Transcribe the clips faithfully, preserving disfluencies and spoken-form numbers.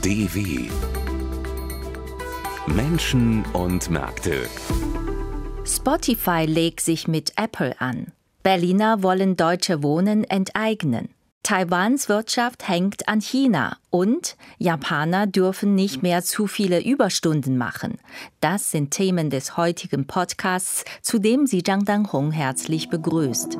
D W Menschen und Märkte. Spotify legt sich mit Apple an. Berliner wollen Deutsche Wohnen enteignen. Taiwans Wirtschaft hängt an China und Japaner dürfen nicht mehr zu viele Überstunden machen. Das sind Themen des heutigen Podcasts, zu dem sie Zhang Danhong herzlich begrüßt.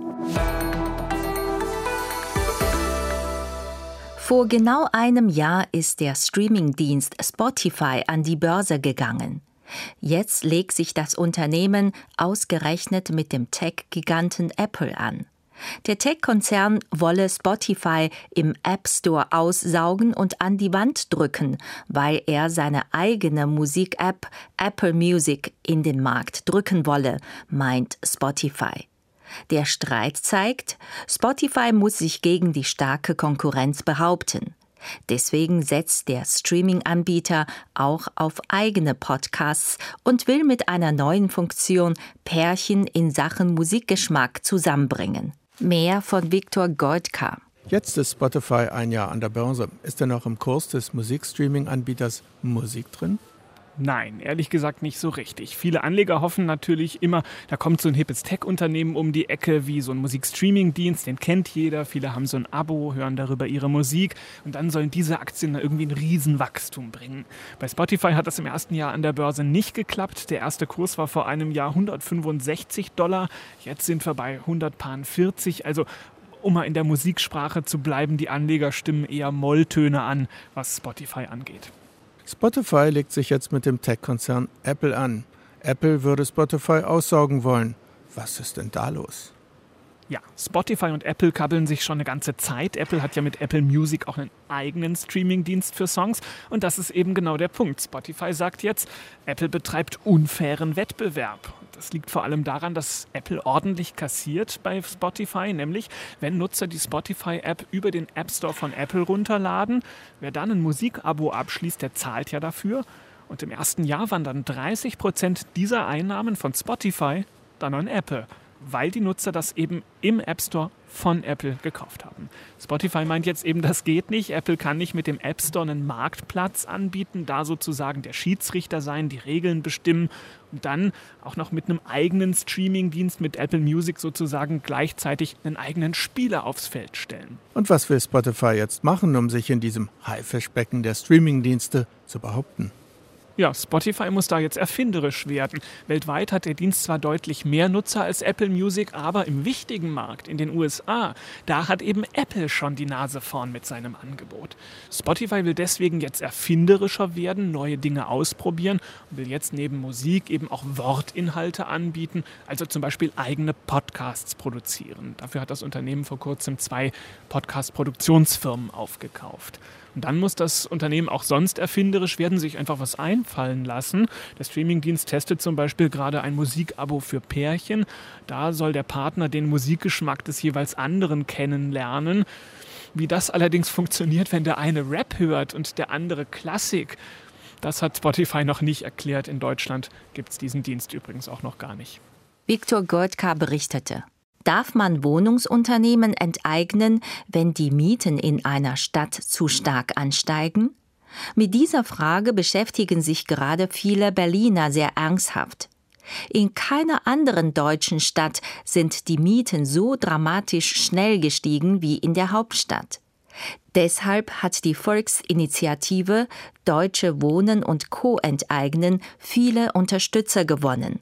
Vor genau einem Jahr ist der Streamingdienst Spotify an die Börse gegangen. Jetzt legt sich das Unternehmen ausgerechnet mit dem Tech-Giganten Apple an. Der Tech-Konzern wolle Spotify im App Store aussaugen und an die Wand drücken, weil er seine eigene Musik-App Apple Music in den Markt drücken wolle, meint Spotify. Der Streit zeigt, Spotify muss sich gegen die starke Konkurrenz behaupten. Deswegen setzt der Streaming-Anbieter auch auf eigene Podcasts und will mit einer neuen Funktion Pärchen in Sachen Musikgeschmack zusammenbringen. Mehr von Viktor Goldka. Jetzt ist Spotify ein Jahr an der Börse. Ist denn noch im Kurs des Musikstreaming-Anbieters Musik drin? Nein, ehrlich gesagt nicht so richtig. Viele Anleger hoffen natürlich immer, da kommt so ein hippes Tech-Unternehmen um die Ecke wie so ein Musikstreaming-Dienst, den kennt jeder. Viele haben so ein Abo, hören darüber ihre Musik und dann sollen diese Aktien irgendwie ein Riesenwachstum bringen. Bei Spotify hat das im ersten Jahr an der Börse nicht geklappt. Der erste Kurs war vor einem Jahr hundertfünfundsechzig Dollar, jetzt sind wir bei hundertvierzig. Also um mal in der Musiksprache zu bleiben, die Anleger stimmen eher Molltöne an, was Spotify angeht. Spotify legt sich jetzt mit dem Tech-Konzern Apple an. Apple würde Spotify aussaugen wollen. Was ist denn da los? Ja, Spotify und Apple kabbeln sich schon eine ganze Zeit. Apple hat ja mit Apple Music auch einen eigenen Streaming-Dienst für Songs. Und das ist eben genau der Punkt. Spotify sagt jetzt, Apple betreibt unfairen Wettbewerb. Das liegt vor allem daran, dass Apple ordentlich kassiert bei Spotify, nämlich wenn Nutzer die Spotify-App über den App Store von Apple runterladen, wer dann ein Musikabo abschließt, der zahlt ja dafür. Und im ersten Jahr waren dann dreißig Prozent dieser Einnahmen von Spotify dann an Apple, weil die Nutzer das eben im App Store von Apple gekauft haben. Spotify meint jetzt eben, das geht nicht. Apple kann nicht mit dem App Store einen Marktplatz anbieten, da sozusagen der Schiedsrichter sein, die Regeln bestimmen und dann auch noch mit einem eigenen Streamingdienst, mit Apple Music sozusagen gleichzeitig einen eigenen Spieler aufs Feld stellen. Und was will Spotify jetzt machen, um sich in diesem Haifischbecken der Streamingdienste zu behaupten? Ja, Spotify muss da jetzt erfinderisch werden. Weltweit hat der Dienst zwar deutlich mehr Nutzer als Apple Music, aber im wichtigen Markt, in den U S A, da hat eben Apple schon die Nase vorn mit seinem Angebot. Spotify will deswegen jetzt erfinderischer werden, neue Dinge ausprobieren und will jetzt neben Musik eben auch Wortinhalte anbieten, also zum Beispiel eigene Podcasts produzieren. Dafür hat das Unternehmen vor kurzem zwei Podcast-Produktionsfirmen aufgekauft. Und dann muss das Unternehmen auch sonst erfinderisch werden, sich einfach was einfallen lassen. Der Streamingdienst testet zum Beispiel gerade ein Musikabo für Pärchen. Da soll der Partner den Musikgeschmack des jeweils anderen kennenlernen. Wie das allerdings funktioniert, wenn der eine Rap hört und der andere Klassik, das hat Spotify noch nicht erklärt. In Deutschland gibt es diesen Dienst übrigens auch noch gar nicht. Viktor Goldka berichtete. Darf man Wohnungsunternehmen enteignen, wenn die Mieten in einer Stadt zu stark ansteigen? Mit dieser Frage beschäftigen sich gerade viele Berliner sehr ernsthaft. In keiner anderen deutschen Stadt sind die Mieten so dramatisch schnell gestiegen wie in der Hauptstadt. Deshalb hat die Volksinitiative Deutsche Wohnen und Co. enteignen viele Unterstützer gewonnen.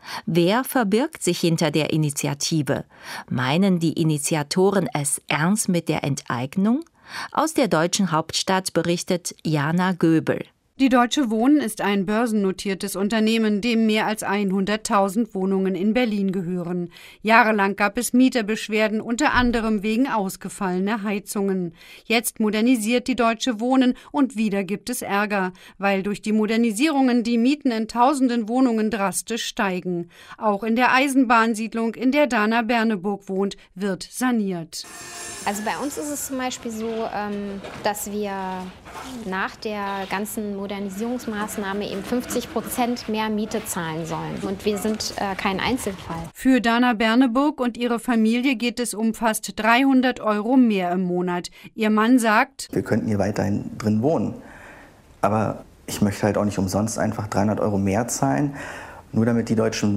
Wer verbirgt sich hinter der Initiative? Meinen die Initiatoren es ernst mit der Enteignung? Aus der deutschen Hauptstadt berichtet Jana Göbel. Die Deutsche Wohnen ist ein börsennotiertes Unternehmen, dem mehr als hunderttausend Wohnungen in Berlin gehören. Jahrelang gab es Mieterbeschwerden, unter anderem wegen ausgefallener Heizungen. Jetzt modernisiert die Deutsche Wohnen und wieder gibt es Ärger, weil durch die Modernisierungen die Mieten in tausenden Wohnungen drastisch steigen. Auch in der Eisenbahnsiedlung, in der Dana Berneburg wohnt, wird saniert. Also bei uns ist es zum Beispiel so, dass wir nach der ganzen Modernisierungsmaßnahme eben fünfzig Prozent mehr Miete zahlen sollen. Und wir sind kein Einzelfall. Für Dana Berneburg und ihre Familie geht es um fast dreihundert Euro mehr im Monat. Ihr Mann sagt, wir könnten hier weiterhin drin wohnen. Aber ich möchte halt auch nicht umsonst einfach dreihundert Euro mehr zahlen, nur damit die deutschen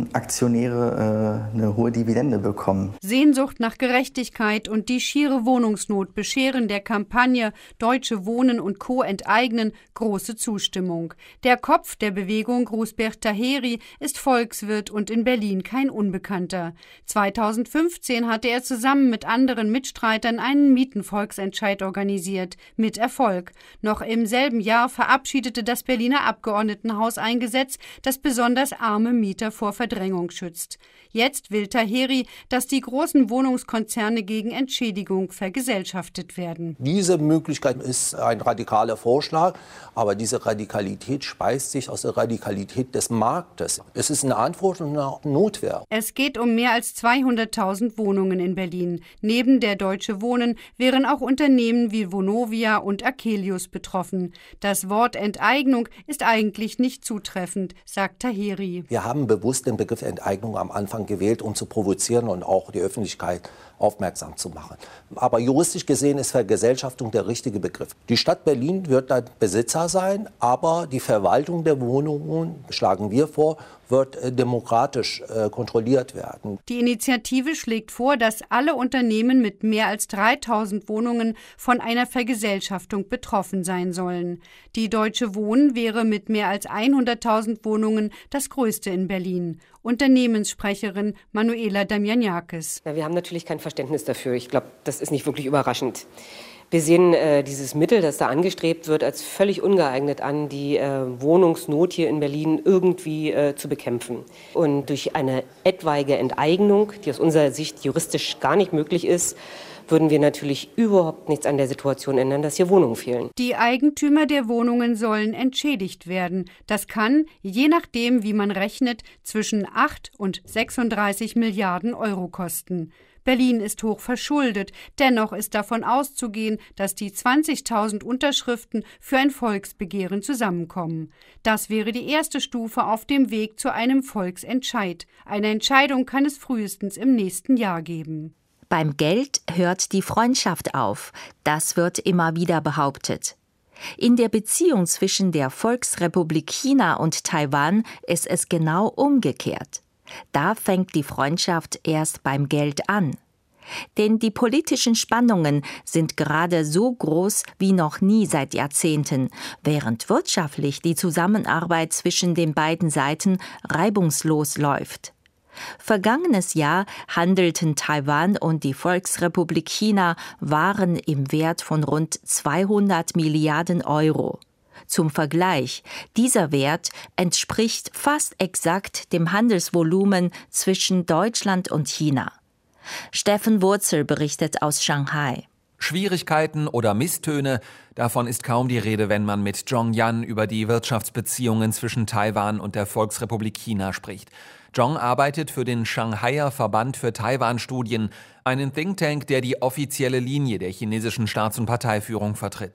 Wohnaktionäre äh, eine hohe Dividende bekommen. Sehnsucht nach Gerechtigkeit und die schiere Wohnungsnot bescheren der Kampagne Deutsche Wohnen und Co. enteignen große Zustimmung. Der Kopf der Bewegung, Grousbert Taheri, ist Volkswirt und in Berlin kein Unbekannter. zweitausendfünfzehn hatte er zusammen mit anderen Mitstreitern einen Mietenvolksentscheid organisiert, mit Erfolg. Noch im selben Jahr verabschiedete das Berliner Abgeordnetenhaus ein Gesetz, das besonders arme Mieter vor Verdrängung schützt. Jetzt will Taheri, dass die großen Wohnungskonzerne gegen Entschädigung vergesellschaftet werden. Diese Möglichkeit ist ein radikaler Vorschlag, aber diese Radikalität speist sich aus der Radikalität des Marktes. Es ist eine Antwort und eine Notwehr. Es geht um mehr als zweihunderttausend Wohnungen in Berlin. Neben der Deutsche Wohnen wären auch Unternehmen wie Vonovia und Akelius betroffen. Das Wort Enteignung ist eigentlich nicht zutreffend, sagt Taheri. Wir haben bewusst den Begriff Enteignung am Anfang gewählt, um zu provozieren und auch die Öffentlichkeit aufmerksam zu machen. Aber juristisch gesehen ist Vergesellschaftung der richtige Begriff. Die Stadt Berlin wird dann Besitzer sein, aber die Verwaltung der Wohnungen, schlagen wir vor, wird äh, demokratisch äh, kontrolliert werden. Die Initiative schlägt vor, dass alle Unternehmen mit mehr als dreitausend Wohnungen von einer Vergesellschaftung betroffen sein sollen. Die Deutsche Wohnen wäre mit mehr als hunderttausend Wohnungen das größte in Berlin. Unternehmenssprecherin Manuela Damianakis. Ja, wir haben natürlich kein Verständnis dafür. Ich glaube, das ist nicht wirklich überraschend. Wir sehen äh, dieses Mittel, das da angestrebt wird, als völlig ungeeignet an, die äh, Wohnungsnot hier in Berlin irgendwie äh, zu bekämpfen. Und durch eine etwaige Enteignung, die aus unserer Sicht juristisch gar nicht möglich ist, würden wir natürlich überhaupt nichts an der Situation ändern, dass hier Wohnungen fehlen. Die Eigentümer der Wohnungen sollen entschädigt werden. Das kann, je nachdem, wie man rechnet, zwischen acht und sechsunddreißig Milliarden Euro kosten. Berlin ist hoch verschuldet. Dennoch ist davon auszugehen, dass die zwanzigtausend Unterschriften für ein Volksbegehren zusammenkommen. Das wäre die erste Stufe auf dem Weg zu einem Volksentscheid. Eine Entscheidung kann es frühestens im nächsten Jahr geben. Beim Geld hört die Freundschaft auf. Das wird immer wieder behauptet. In der Beziehung zwischen der Volksrepublik China und Taiwan ist es genau umgekehrt. Da fängt die Freundschaft erst beim Geld an. Denn die politischen Spannungen sind gerade so groß wie noch nie seit Jahrzehnten, während wirtschaftlich die Zusammenarbeit zwischen den beiden Seiten reibungslos läuft. Vergangenes Jahr handelten Taiwan und die Volksrepublik China Waren im Wert von rund zweihundert Milliarden Euro. Zum Vergleich, dieser Wert entspricht fast exakt dem Handelsvolumen zwischen Deutschland und China. Steffen Wurzel berichtet aus Shanghai. Schwierigkeiten oder Misstöne, davon ist kaum die Rede, wenn man mit Zhong Yan über die Wirtschaftsbeziehungen zwischen Taiwan und der Volksrepublik China spricht. Zhong arbeitet für den Shanghaier Verband für Taiwan-Studien, einen Think Tank, der die offizielle Linie der chinesischen Staats- und Parteiführung vertritt.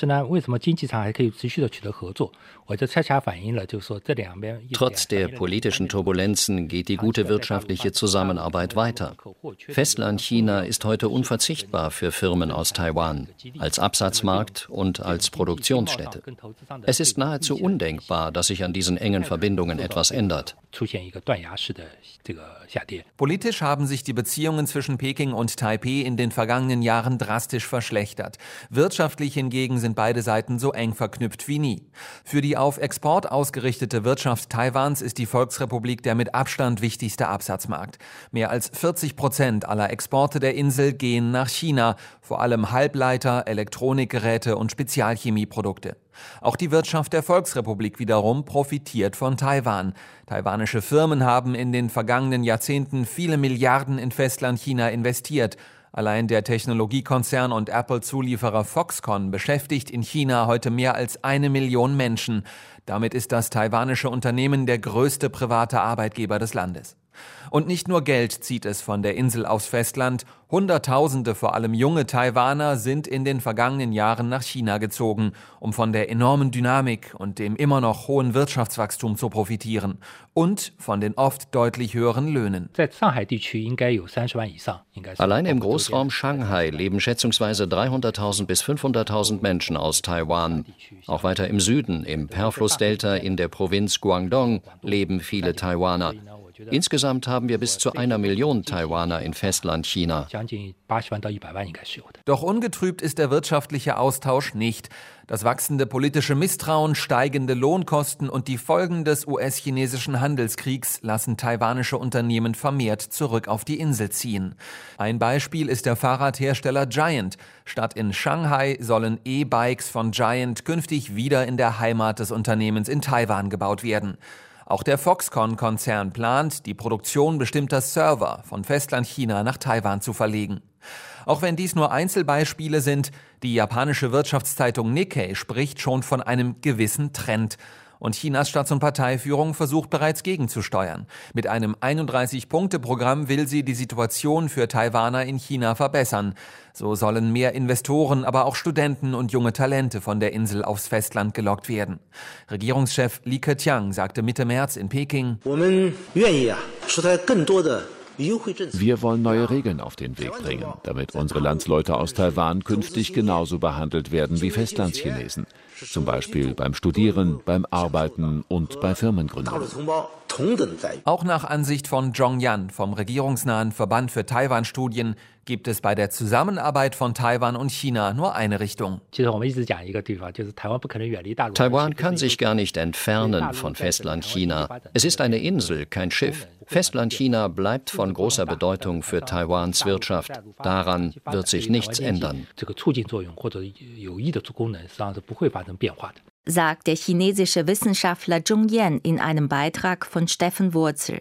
Trotz der politischen Turbulenzen geht die gute wirtschaftliche Zusammenarbeit weiter. Festland-China ist heute unverzichtbar für Firmen aus Taiwan, als Absatzmarkt und als Produktionsstätte. Es ist nahezu undenkbar, dass sich an diesen engen Verbindungen etwas ändert. Politisch haben sich die Beziehungen zwischen Peking und Taipeh in den vergangenen Jahren drastisch verschlechtert. Wirtschaftlich hingegen sind beide Seiten so eng verknüpft wie nie. Für die auf Export ausgerichtete Wirtschaft Taiwans ist die Volksrepublik der mit Abstand wichtigste Absatzmarkt. Mehr als vierzig Prozent aller Exporte der Insel gehen nach China, vor allem Halbleiter, Elektronikgeräte und Spezialchemieprodukte. Auch die Wirtschaft der Volksrepublik wiederum profitiert von Taiwan. Taiwanische Firmen haben in den vergangenen Jahrzehnten viele Milliarden in Festlandchina investiert. Allein der Technologiekonzern und Apple-Zulieferer Foxconn beschäftigt in China heute mehr als eine Million Menschen. Damit ist das taiwanische Unternehmen der größte private Arbeitgeber des Landes. Und nicht nur Geld zieht es von der Insel aufs Festland. Hunderttausende, vor allem junge Taiwaner, sind in den vergangenen Jahren nach China gezogen, um von der enormen Dynamik und dem immer noch hohen Wirtschaftswachstum zu profitieren. Und von den oft deutlich höheren Löhnen. Allein im Großraum Shanghai leben schätzungsweise dreihunderttausend bis fünfhunderttausend Menschen aus Taiwan. Auch weiter im Süden, im Perflussdelta in der Provinz Guangdong, leben viele Taiwaner. Insgesamt haben wir bis zu einer Million Taiwaner in Festlandchina. Doch ungetrübt ist der wirtschaftliche Austausch nicht. Das wachsende politische Misstrauen, steigende Lohnkosten und die Folgen des U S-chinesischen Handelskriegs lassen taiwanische Unternehmen vermehrt zurück auf die Insel ziehen. Ein Beispiel ist der Fahrradhersteller Giant. Statt in Shanghai sollen E-Bikes von Giant künftig wieder in der Heimat des Unternehmens in Taiwan gebaut werden. Auch der Foxconn-Konzern plant, die Produktion bestimmter Server von Festlandchina nach Taiwan zu verlegen. Auch wenn dies nur Einzelbeispiele sind, die japanische Wirtschaftszeitung Nikkei spricht schon von einem gewissen Trend. Und Chinas Staats- und Parteiführung versucht bereits gegenzusteuern. Mit einem einunddreißig-Punkte-Programm will sie die Situation für Taiwaner in China verbessern. So sollen mehr Investoren, aber auch Studenten und junge Talente von der Insel aufs Festland gelockt werden. Regierungschef Li Keqiang sagte Mitte März in Peking: Wir wollen neue Regeln auf den Weg bringen, damit unsere Landsleute aus Taiwan künftig genauso behandelt werden wie Festlandschinesen. Zum Beispiel beim Studieren, beim Arbeiten und bei Firmengründung. Auch nach Ansicht von Zhong Yan vom regierungsnahen Verband für Taiwan-Studien gibt es bei der Zusammenarbeit von Taiwan und China nur eine Richtung. Taiwan kann sich gar nicht entfernen von Festlandchina. Es ist eine Insel, kein Schiff. Festlandchina bleibt von großer Bedeutung für Taiwans Wirtschaft. Daran wird sich nichts ändern. Sagt der chinesische Wissenschaftler Zhong Yan in einem Beitrag von Steffen Wurzel.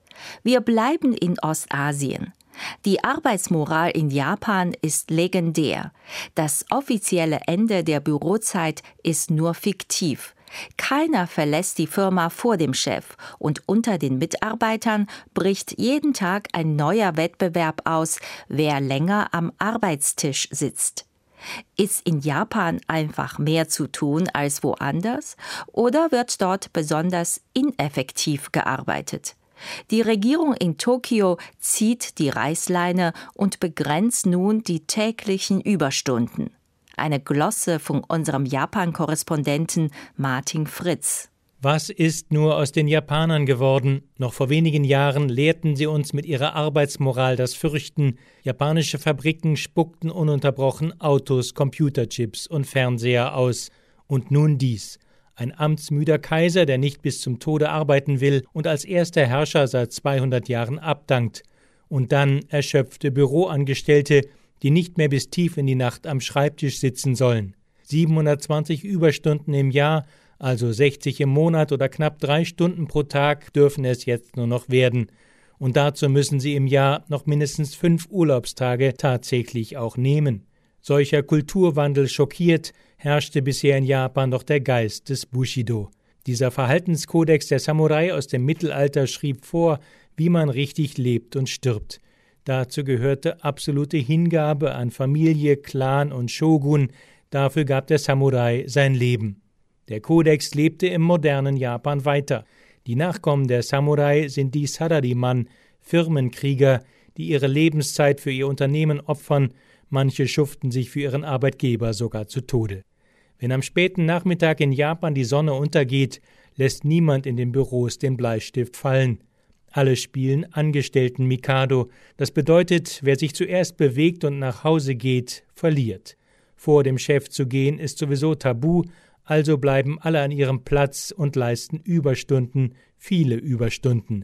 Wir bleiben in Ostasien. Die Arbeitsmoral in Japan ist legendär. Das offizielle Ende der Bürozeit ist nur fiktiv. Keiner verlässt die Firma vor dem Chef und unter den Mitarbeitern bricht jeden Tag ein neuer Wettbewerb aus, wer länger am Arbeitstisch sitzt. Ist in Japan einfach mehr zu tun als woanders oder wird dort besonders ineffektiv gearbeitet? Die Regierung in Tokio zieht die Reißleine und begrenzt nun die täglichen Überstunden. Eine Glosse von unserem Japan-Korrespondenten Martin Fritz. Was ist nur aus den Japanern geworden? Noch vor wenigen Jahren lehrten sie uns mit ihrer Arbeitsmoral das Fürchten. Japanische Fabriken spuckten ununterbrochen Autos, Computerchips und Fernseher aus. Und nun dies. Ein amtsmüder Kaiser, der nicht bis zum Tode arbeiten will und als erster Herrscher seit zweihundert Jahren abdankt. Und dann erschöpfte Büroangestellte, die nicht mehr bis tief in die Nacht am Schreibtisch sitzen sollen. siebenhundertzwanzig Überstunden im Jahr, also sechzig im Monat oder knapp drei Stunden pro Tag, dürfen es jetzt nur noch werden. Und dazu müssen sie im Jahr noch mindestens fünf Urlaubstage tatsächlich auch nehmen. Solcher Kulturwandel schockiert, herrschte bisher in Japan noch der Geist des Bushido. Dieser Verhaltenskodex der Samurai aus dem Mittelalter schrieb vor, wie man richtig lebt und stirbt. Dazu gehörte absolute Hingabe an Familie, Clan und Shogun. Dafür gab der Samurai sein Leben. Der Kodex lebte im modernen Japan weiter. Die Nachkommen der Samurai sind die Sarariman, Firmenkrieger, die ihre Lebenszeit für ihr Unternehmen opfern. Manche schuften sich für ihren Arbeitgeber sogar zu Tode. Wenn am späten Nachmittag in Japan die Sonne untergeht, lässt niemand in den Büros den Bleistift fallen. Alle spielen Angestellten-Mikado. Das bedeutet, wer sich zuerst bewegt und nach Hause geht, verliert. Vor dem Chef zu gehen ist sowieso tabu, also bleiben alle an ihrem Platz und leisten Überstunden, viele Überstunden.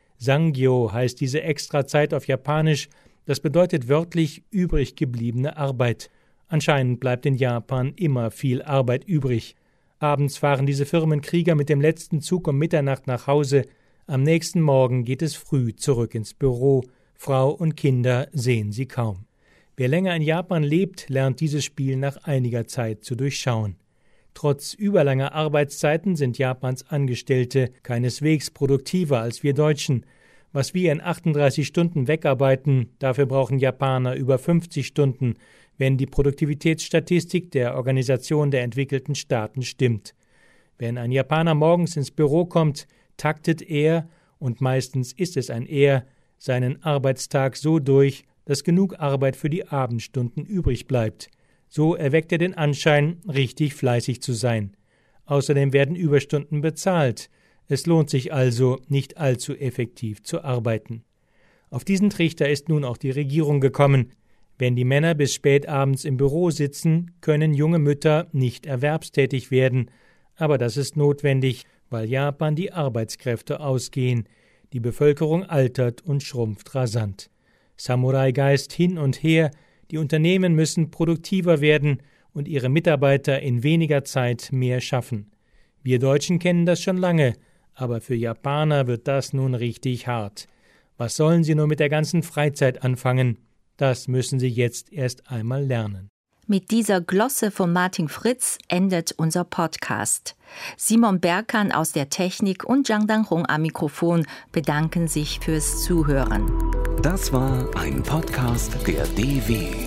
Sangyo heißt diese Extrazeit auf Japanisch, das bedeutet wörtlich übrig gebliebene Arbeit. Anscheinend bleibt in Japan immer viel Arbeit übrig. Abends fahren diese Firmenkrieger mit dem letzten Zug um Mitternacht nach Hause. Am nächsten Morgen geht es früh zurück ins Büro. Frau und Kinder sehen sie kaum. Wer länger in Japan lebt, lernt dieses Spiel nach einiger Zeit zu durchschauen. Trotz überlanger Arbeitszeiten sind Japans Angestellte keineswegs produktiver als wir Deutschen. Was wir in achtunddreißig Stunden wegarbeiten, dafür brauchen Japaner über fünfzig Stunden, wenn die Produktivitätsstatistik der Organisation der entwickelten Staaten stimmt. Wenn ein Japaner morgens ins Büro kommt, taktet er, und meistens ist es ein Er, seinen Arbeitstag so durch, dass genug Arbeit für die Abendstunden übrig bleibt. So erweckt er den Anschein, richtig fleißig zu sein. Außerdem werden Überstunden bezahlt. Es lohnt sich also, nicht allzu effektiv zu arbeiten. Auf diesen Trichter ist nun auch die Regierung gekommen. Wenn die Männer bis spät abends im Büro sitzen, können junge Mütter nicht erwerbstätig werden. Aber das ist notwendig, weil Japan die Arbeitskräfte ausgehen. Die Bevölkerung altert und schrumpft rasant. Samurai-Geist hin und her, die Unternehmen müssen produktiver werden und ihre Mitarbeiter in weniger Zeit mehr schaffen. Wir Deutschen kennen das schon lange, aber für Japaner wird das nun richtig hart. Was sollen sie nur mit der ganzen Freizeit anfangen? Das müssen sie jetzt erst einmal lernen. Mit dieser Glosse von Martin Fritz endet unser Podcast. Simon Berkan aus der Technik und Zhang Danhong am Mikrofon bedanken sich fürs Zuhören. Das war ein Podcast der D W.